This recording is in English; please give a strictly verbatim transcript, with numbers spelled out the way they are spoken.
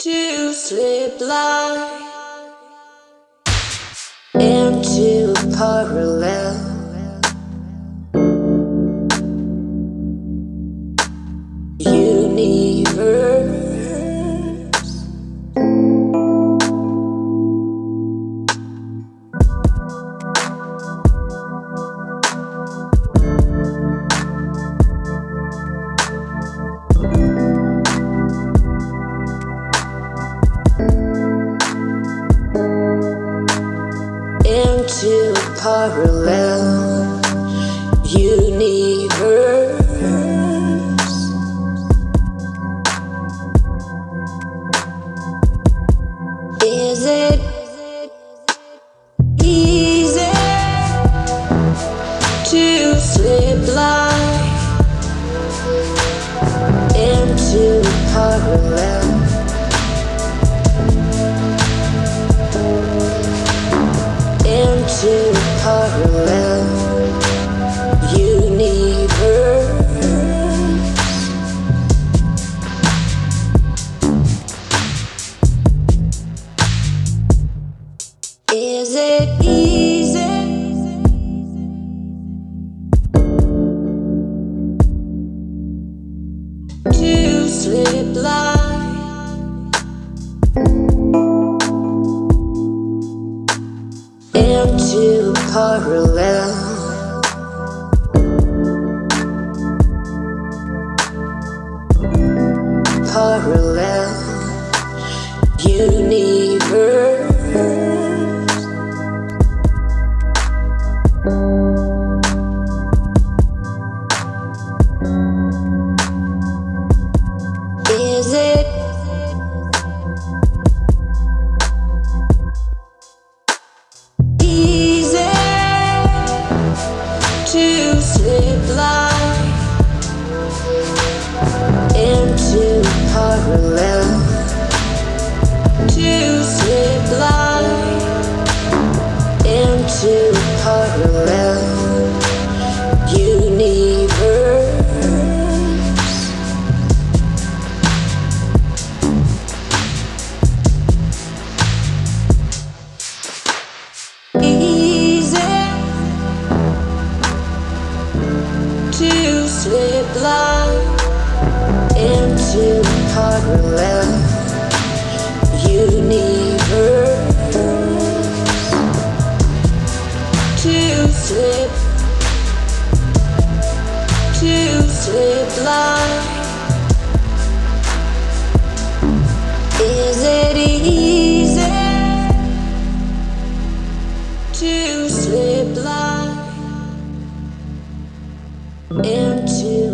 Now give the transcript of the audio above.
to slip line into parallel universe. Into parallel universe. Is it easy to slip line into parallel into parallel universe? Is it easy to slip line into parallel parallel universe? Is it easy to slip line into parallel to slip line into parallel universe? Easy to slip line into parallel universe. To slip, to slip line. Is it easy to slip line into